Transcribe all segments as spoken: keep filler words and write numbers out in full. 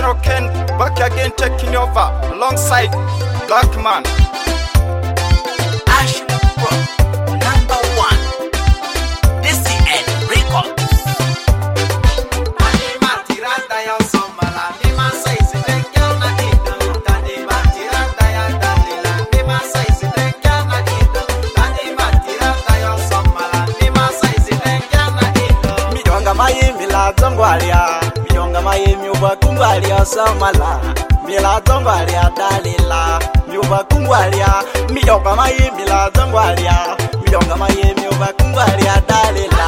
General Ken back again taking over alongside Blackman. Ash Pro, number one. D C N Records. Zongwalia, miyonga maye miuba kungwalia samala, mila zongwalia dalila, miuba kungwalia, miyonga maye mila zongwalia, miyonga maye miuba kungwalia dalila.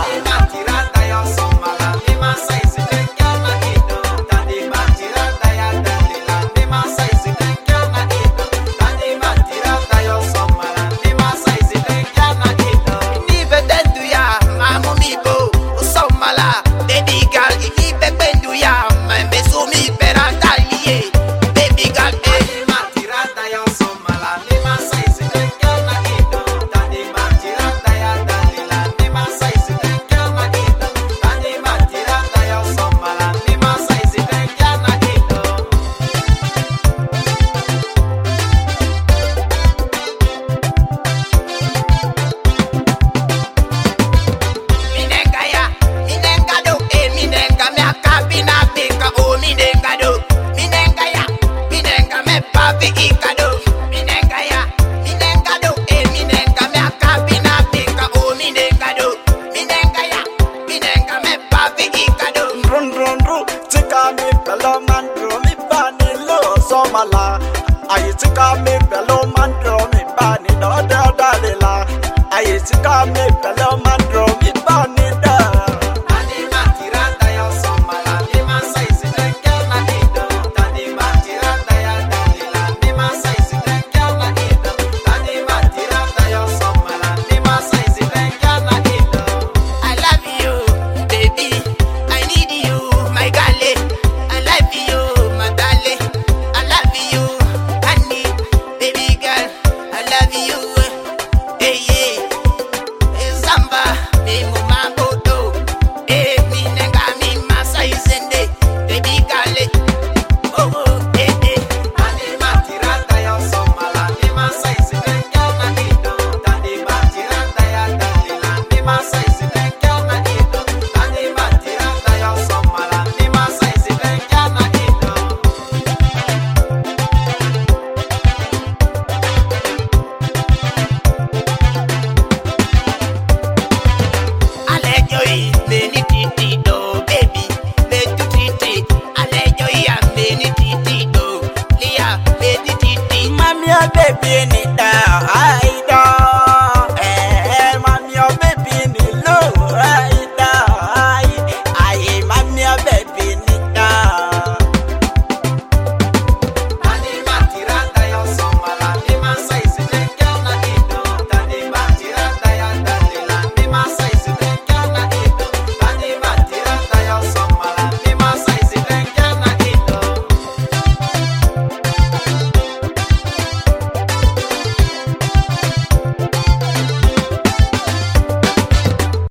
I tika me pelo mandro mi bani da da da la. I tika me pelo mandro mi bani da. Tani matirata ya somala ni masaizi tekana ido. Tani matirata ya dalila ni masaizi tekana ido. Tani matirata ya somala ni masaizi tekana ido. I love you, baby. I need you, my gale. I love you, my darling. I love you. Baby girl, I love you. Hey, yeah. Hey, Zamba, hey, Mama Bodo. Hey, me nega, me masa isende. Baby girl, oh, oh, hey, hey. Tani matirata ya somala ni masa isende kana ido. Tani matirata ya dalila ni masa isende kana ido. Tani matirata ya somala ni masa isende kana ido. Alejoy,